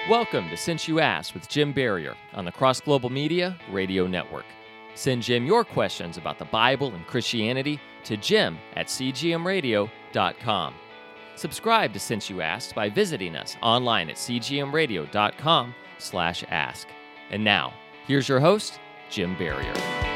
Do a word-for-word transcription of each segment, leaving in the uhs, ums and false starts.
Welcome to Since You Asked with Jim Barrier on the Cross Global Media Radio Network. Send Jim your questions about the Bible and Christianity to jim at c g m radio dot com. Subscribe to Since You Asked by visiting us online at c g m radio dot com slash ask. And now, here's your host, Jim Barrier.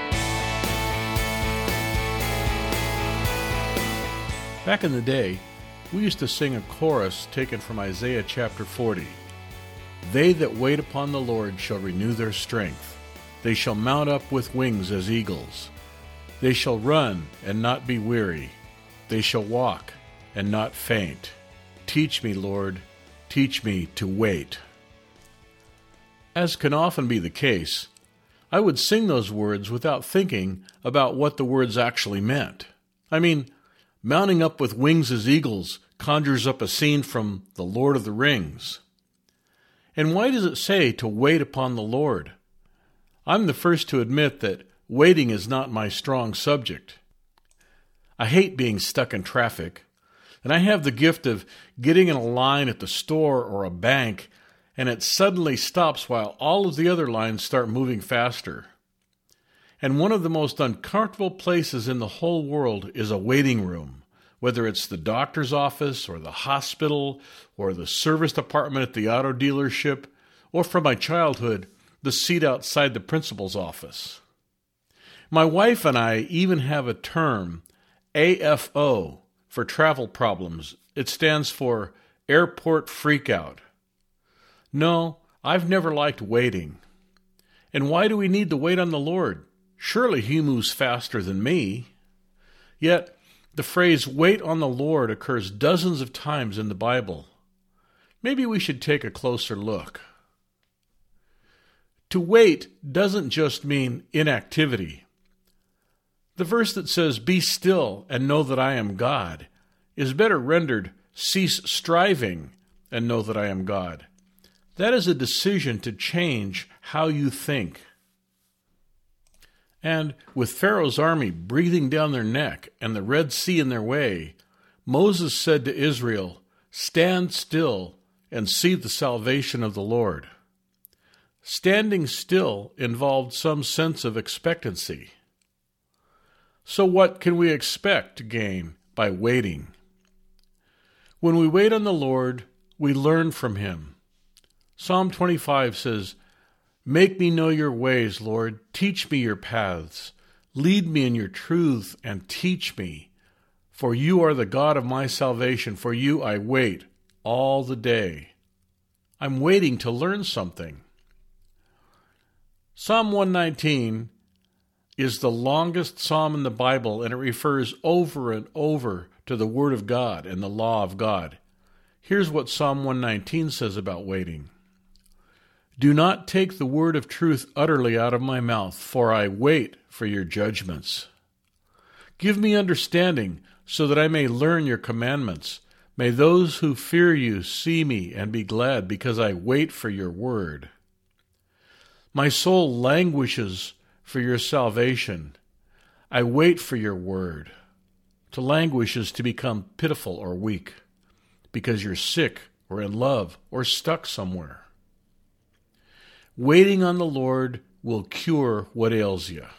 Back in the day, we used to sing a chorus taken from Isaiah chapter forty. They that wait upon the Lord shall renew their strength. They shall mount up with wings as eagles. They shall run and not be weary. They shall walk and not faint. Teach me, Lord, teach me to wait. As can often be the case, I would sing those words without thinking about what the words actually meant. I mean, mounting up with wings as eagles conjures up a scene from The Lord of the Rings. And why does it say to wait upon the Lord? I'm the first to admit that waiting is not my strong subject. I hate being stuck in traffic, and I have the gift of getting in a line at the store or a bank, and it suddenly stops while all of the other lines start moving faster. And one of the most uncomfortable places in the whole world is a waiting room, whether it's the doctor's office or the hospital or the service department at the auto dealership, or from my childhood, the seat outside the principal's office. My wife and I even have a term, A F O, for travel problems. It stands for Airport Freakout. No, I've never liked waiting. And why do we need to wait on the Lord? Surely He moves faster than me. Yet, the phrase wait on the Lord occurs dozens of times in the Bible. Maybe we should take a closer look. To wait doesn't just mean inactivity. The verse that says, "Be still and know that I am God," is better rendered, "Cease striving and know that I am God." That is a decision to change how you think. And with Pharaoh's army breathing down their neck and the Red Sea in their way, Moses said to Israel, "Stand still and see the salvation of the Lord." Standing still involved some sense of expectancy. So what can we expect to gain by waiting? When we wait on the Lord, we learn from Him. Psalm twenty-five says, "Make me know your ways, Lord. Teach me your paths. Lead me in your truth and teach me. For you are the God of my salvation. For you I wait all the day." I'm waiting to learn something. Psalm one nineteen is the longest psalm in the Bible, and it refers over and over to the Word of God and the law of God. Here's what Psalm one nineteen says about waiting. "Do not take the word of truth utterly out of my mouth, for I wait for your judgments. Give me understanding, so that I may learn your commandments. May those who fear you see me and be glad, because I wait for your word. My soul languishes for your salvation. I wait for your word." To languish is to become pitiful or weak, because you're sick or in love or stuck somewhere. Waiting on the Lord will cure what ails you.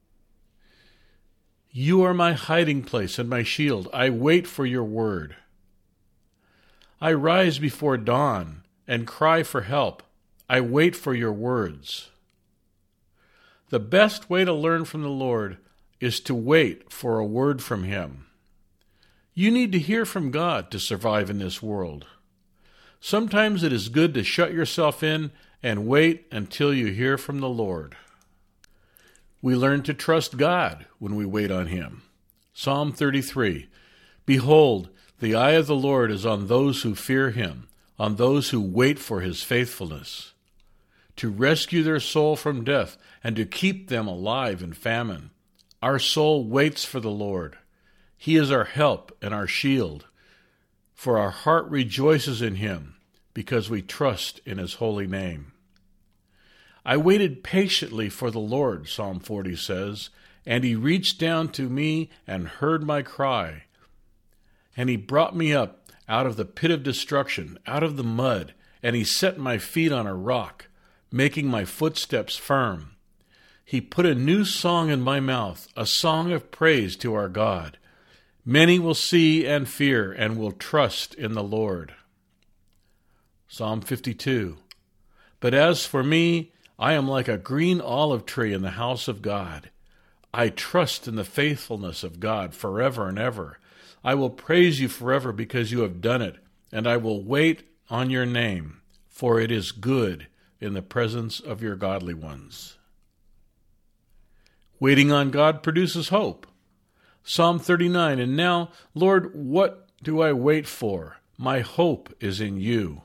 You are my hiding place and my shield. I wait for your word. I rise before dawn and cry for help. I wait for your words. The best way to learn from the Lord is to wait for a word from Him. You need to hear from God to survive in this world. Sometimes it is good to shut yourself in and wait until you hear from the Lord. We learn to trust God when we wait on Him. Psalm thirty-three, "Behold, the eye of the Lord is on those who fear Him, on those who wait for His faithfulness, to rescue their soul from death and to keep them alive in famine. Our soul waits for the Lord. He is our help and our shield, for our heart rejoices in Him, because we trust in His holy name." I waited patiently for the Lord, Psalm forty says, and He reached down to me and heard my cry. And He brought me up out of the pit of destruction, out of the mud, and he set my feet on a rock, making my footsteps firm. He put a new song in my mouth, a song of praise to our God. Many will see and fear and will trust in the Lord. Psalm fifty-two. But as for me, I am like a green olive tree in the house of God. I trust in the faithfulness of God forever and ever. I will praise you forever because you have done it, and I will wait on your name, for it is good in the presence of your godly ones. Waiting on God produces hope. Psalm thirty-nine, and now, Lord, what do I wait for? My hope is in you.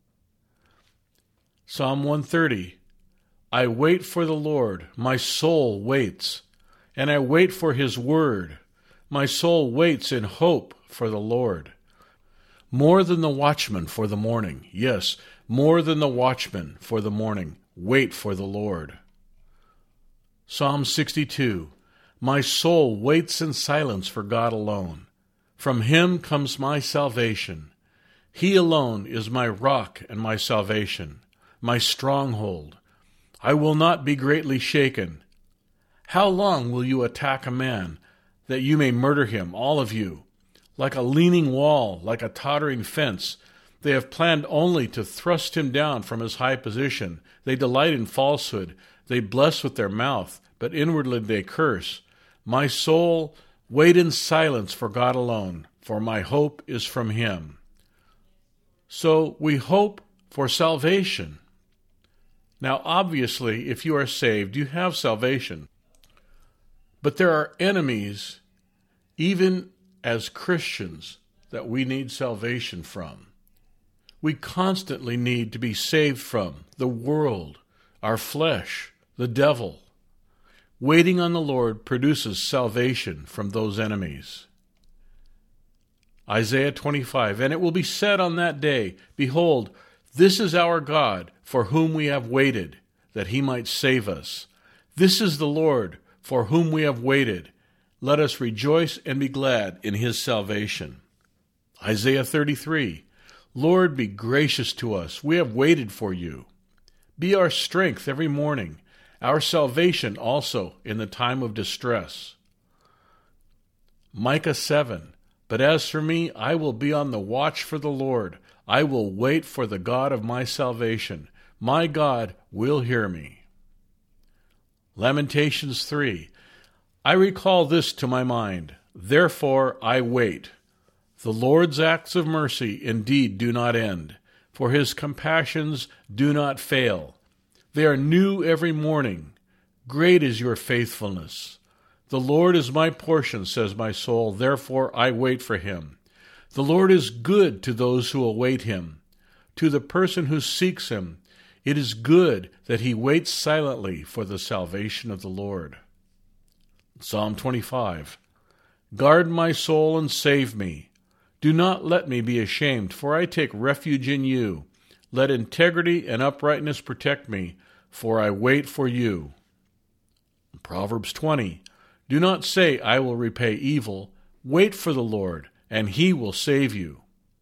Psalm one thirty, I wait for the Lord, my soul waits, and I wait for his word. My soul waits in hope for the Lord. More than the watchman for the morning, yes, more than the watchman for the morning, wait for the Lord. Psalm sixty-two, my soul waits in silence for God alone. From him comes my salvation. He alone is my rock and my salvation, my stronghold. I will not be greatly shaken. How long will you attack a man, that you may murder him, all of you? Like a leaning wall, like a tottering fence, they have planned only to thrust him down from his high position. They delight in falsehood. They bless with their mouth, but inwardly they curse. My soul, wait in silence for God alone, for my hope is from him. So we hope for salvation. Now, obviously, if you are saved, you have salvation. But there are enemies, even as Christians, that we need salvation from. We constantly need to be saved from the world, our flesh, the devil. Waiting on the Lord produces salvation from those enemies. Isaiah twenty-five, and it will be said on that day, behold, this is our God, for whom we have waited, that he might save us. This is the Lord, for whom we have waited. Let us rejoice and be glad in his salvation. Isaiah thirty-three, Lord, be gracious to us. We have waited for you. Be our strength every morning, our salvation also in the time of distress. Micah seven, but as for me, I will be on the watch for the Lord. I will wait for the God of my salvation. My God will hear me. Lamentations three, I recall this to my mind, therefore I wait. The Lord's acts of mercy indeed do not end, for his compassions do not fail. They are new every morning. Great is your faithfulness. The Lord is my portion, says my soul, therefore I wait for him. The Lord is good to those who await him. To the person who seeks him, it is good that he waits silently for the salvation of the Lord. Psalm twenty-five, guard my soul and save me. Do not let me be ashamed, for I take refuge in you. Let integrity and uprightness protect me, for I wait for you. Proverbs twenty, do not say, I will repay evil. Wait for the Lord, and he will save you.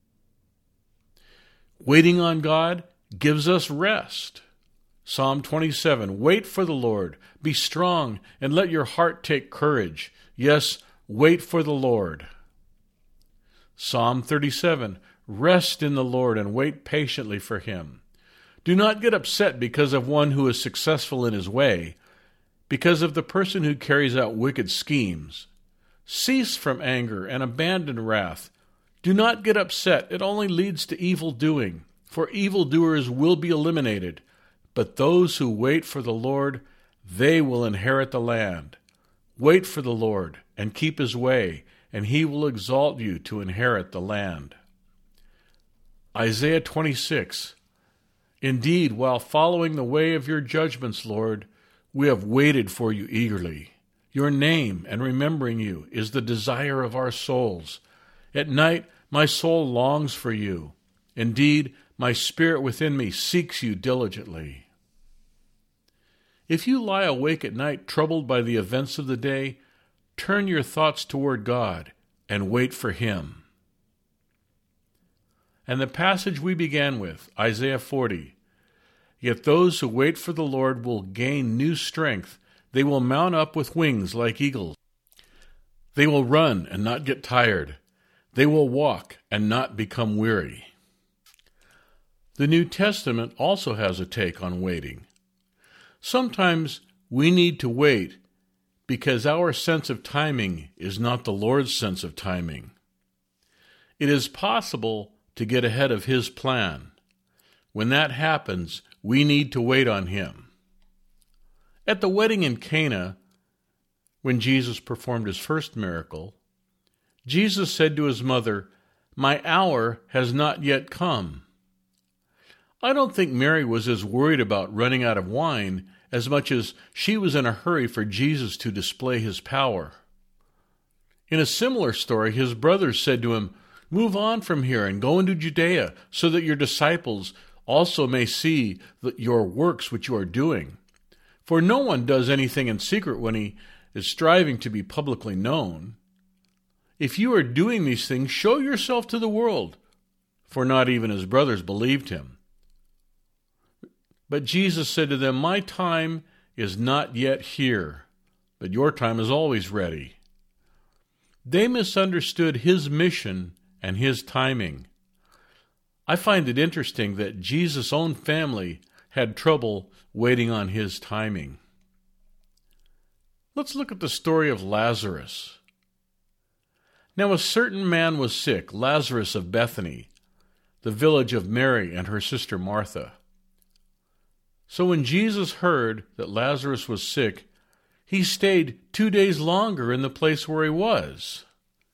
Waiting on God gives us rest. Psalm twenty-seven, wait for the Lord. Be strong, and let your heart take courage. Yes, wait for the Lord. Psalm thirty-seven, rest in the Lord and wait patiently for him. Do not get upset because of one who is successful in his way, because of the person who carries out wicked schemes. Cease from anger and abandon wrath. Do not get upset. It only leads to evil doing, for evildoers will be eliminated. But those who wait for the Lord, they will inherit the land. Wait for the Lord and keep his way, and he will exalt you to inherit the land. Isaiah twenty-six, indeed, while following the way of your judgments, Lord, we have waited for you eagerly. Your name and remembering you is the desire of our souls. At night my soul longs for you. Indeed, my spirit within me seeks you diligently. If you lie awake at night troubled by the events of the day, turn your thoughts toward God and wait for him. And the passage we began with, Isaiah forty, "Yet those who wait for the Lord will gain new strength. They will mount up with wings like eagles. They will run and not get tired. They will walk and not become weary." The New Testament also has a take on waiting. Sometimes we need to wait because our sense of timing is not the Lord's sense of timing. It is possible to get ahead of His plan. When that happens, we need to wait on Him. At the wedding in Cana, when Jesus performed His first miracle, Jesus said to His mother, "My hour has not yet come." I don't think Mary was as worried about running out of wine as much as she was in a hurry for Jesus to display His power. In a similar story, His brothers said to Him, "Move on from here and go into Judea, so that your disciples also may see your works which you are doing. For no one does anything in secret when he is striving to be publicly known. If you are doing these things, show yourself to the world." For not even His brothers believed Him. But Jesus said to them, "My time is not yet here, but your time is always ready." They misunderstood His mission and His timing. I find it interesting that Jesus' own family had trouble waiting on His timing. Let's look at the story of Lazarus. Now a certain man was sick, Lazarus of Bethany, the village of Mary and her sister Martha. So when Jesus heard that Lazarus was sick, He stayed two days longer in the place where he was.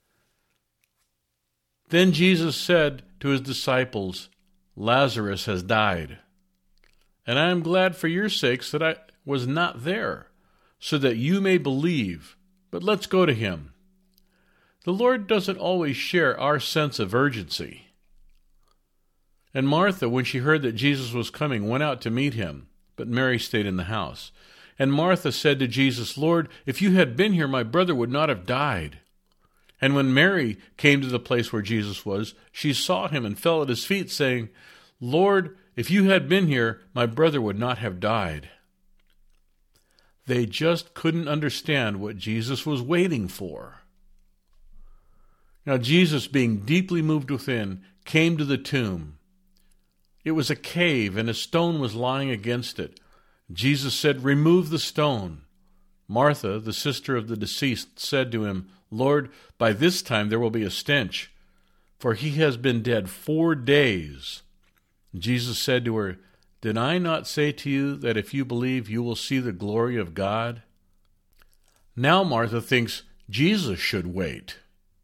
Then Jesus said to His disciples, "Lazarus has died. And I am glad for your sakes that I was not there, so that you may believe. But let's go to him." The Lord doesn't always share our sense of urgency. And Martha, when she heard that Jesus was coming, went out to meet Him, but Mary stayed in the house. And Martha said to Jesus, "Lord, if you had been here, my brother would not have died." And when Mary came to the place where Jesus was, she saw Him and fell at His feet, saying, "Lord, if you had been here, my brother would not have died." They just couldn't understand what Jesus was waiting for. Now Jesus, being deeply moved within, came to the tomb. It was a cave, and a stone was lying against it. Jesus said, "Remove the stone." Martha, the sister of the deceased, said to Him, "Lord, by this time there will be a stench, for he has been dead four days." Jesus said to her, "Did I not say to you that if you believe, you will see the glory of God?" Now Martha thinks Jesus should wait.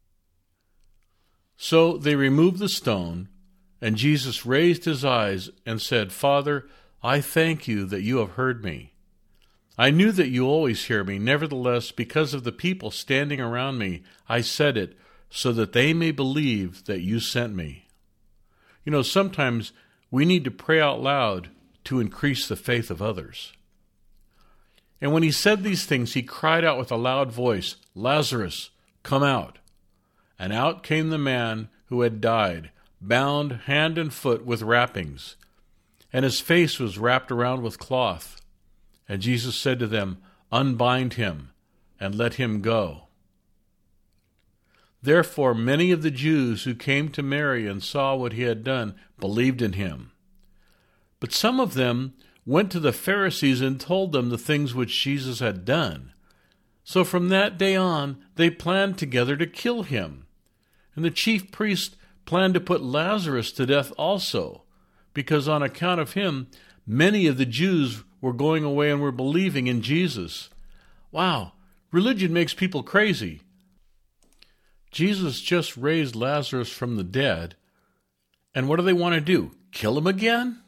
So they removed the stone, and Jesus raised His eyes and said, "Father, I thank you that you have heard me. I knew that you always hear me. Nevertheless, because of the people standing around me, I said it, so that they may believe that you sent me." You know, sometimes we need to pray out loud to increase the faith of others. And when He said these things, He cried out with a loud voice, "Lazarus, come out." And out came the man who had died, bound hand and foot with wrappings, and his face was wrapped around with cloth. And Jesus said to them, "Unbind him and let him go." Therefore many of the Jews who came to Mary and saw what He had done believed in Him. But some of them went to the Pharisees and told them the things which Jesus had done. So from that day on they planned together to kill Him. And the chief priests planned to put Lazarus to death also, because on account of him, many of the Jews were going away and were believing in Jesus. Wow, religion makes people crazy. Jesus just raised Lazarus from the dead, and what do they want to do? Kill him again?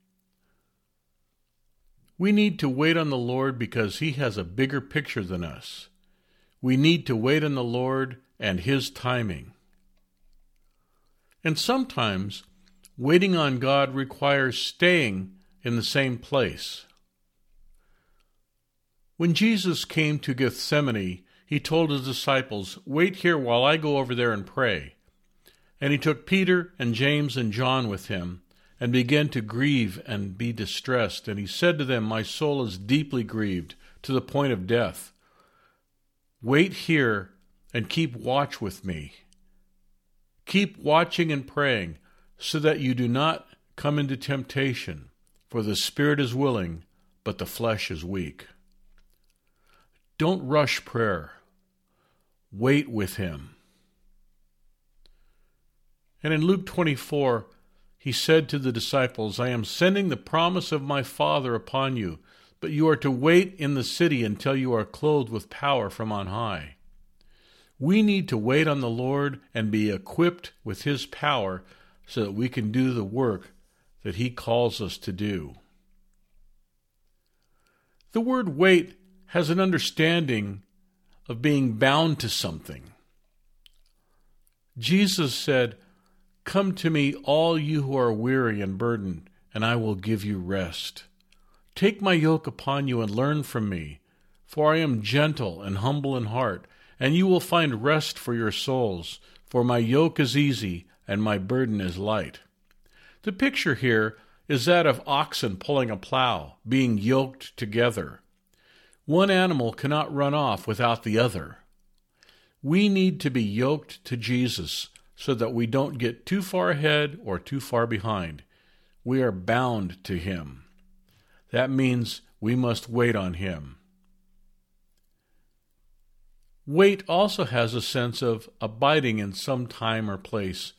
We need to wait on the Lord because He has a bigger picture than us. We need to wait on the Lord and His timing. And sometimes waiting on God requires staying in the same place. When Jesus came to Gethsemane, He told His disciples, "Wait here while I go over there and pray." And he took Peter and James and John with him, and began to grieve and be distressed. And he said to them, My soul is deeply grieved, to the point of death. Wait here and keep watch with me. Keep watching and praying, so that you do not come into temptation. For the spirit is willing, but the flesh is weak. Don't rush prayer. Wait with him. And in Luke twenty-four, he said to the disciples, I am sending the promise of my Father upon you, but you are to wait in the city until you are clothed with power from on high. We need to wait on the Lord and be equipped with his power so that we can do the work that he calls us to do. The word wait has an understanding of being bound to something. Jesus said, Come to me, all you who are weary and burdened, and I will give you rest. Take my yoke upon you and learn from me, for I am gentle and humble in heart, and you will find rest for your souls, for my yoke is easy and my burden is light. The picture here is that of oxen pulling a plow, being yoked together. One animal cannot run off without the other. We need to be yoked to Jesus so that we don't get too far ahead or too far behind. We are bound to him. That means we must wait on him. Wait also has a sense of abiding in some time or place.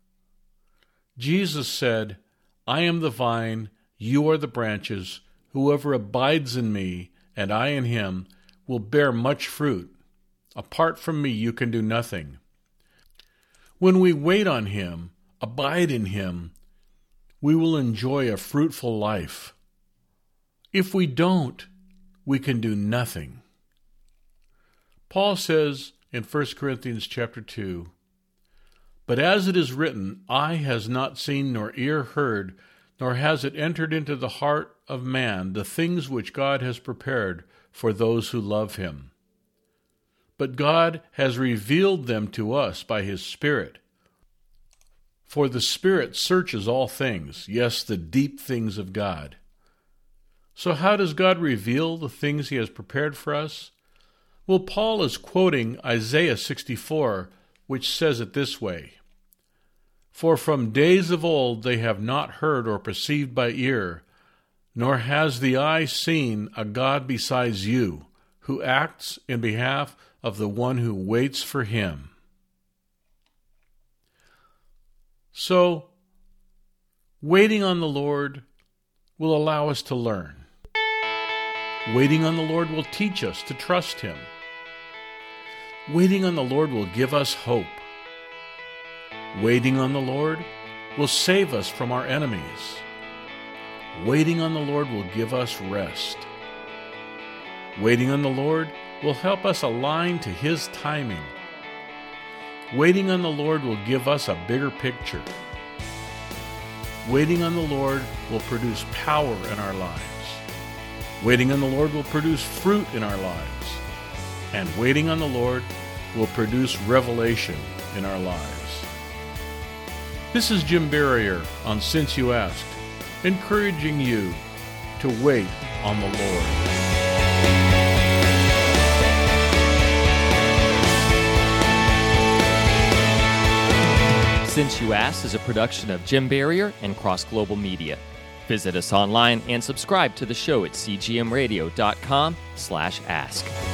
Jesus said, I am the vine, you are the branches. Whoever abides in me, and I in him, will bear much fruit. Apart from me, you can do nothing. When we wait on him, abide in him, we will enjoy a fruitful life. If we don't, we can do nothing. Paul says in First Corinthians chapter two, But as it is written, eye has not seen nor ear heard, nor has it entered into the heart of man the things which God has prepared for those who love him. But God has revealed them to us by his Spirit. For the Spirit searches all things, yes, the deep things of God. So how does God reveal the things he has prepared for us? Well, Paul is quoting Isaiah sixty-four, which says it this way, For from days of old they have not heard or perceived by ear, nor has the eye seen a God besides you, who acts in behalf of the one who waits for him. So, waiting on the Lord will allow us to learn. Waiting on the Lord will teach us to trust him. Waiting on the Lord will give us hope. Waiting on the Lord will save us from our enemies. Waiting on the Lord will give us rest. Waiting on the Lord will help us align to his timing. Waiting on the Lord will give us a bigger picture. Waiting on the Lord will produce power in our lives. Waiting on the Lord will produce fruit in our lives. And waiting on the Lord will produce revelation in our lives. This is Jim Barrier on Since You Asked, encouraging you to wait on the Lord. Since You Asked is a production of Jim Barrier and Cross Global Media. Visit us online and subscribe to the show at c g m radio dot com slash ask.